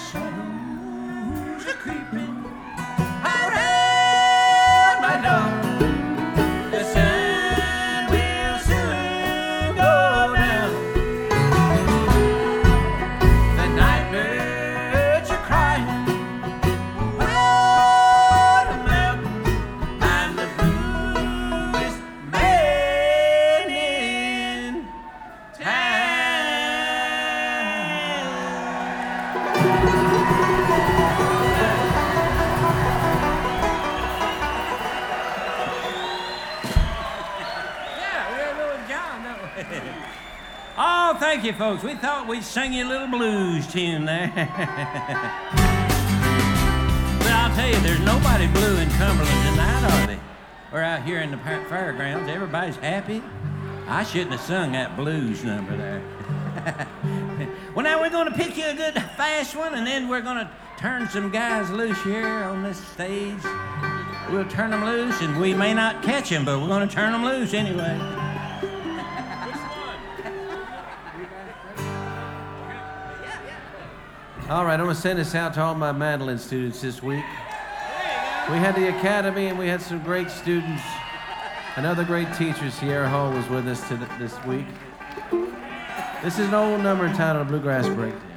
shadows are creeping around my door. The sun will soon go down. The night birds are crying on the mountain, and the bluest man in town. Yeah, we're doing John, don't we? Oh, thank you, folks. We thought we'd sing you a little blues tune there. But I'll tell you, there's nobody blue in Cumberland tonight, are they? We're out here in the fairgrounds. Everybody's happy. I shouldn't have sung that blues number there. Well, now we're going to pick you a good fast one, and then we're going to turn some guys loose here on this stage. We'll turn them loose, and we may not catch them, but we're going to turn them loose anyway. All right, I'm going to send this out to all my mandolin students this week. We had the academy, and we had some great students and other great teachers. Sierra Hall was with us this week. This is an old number entitled Bluegrass Breakdown.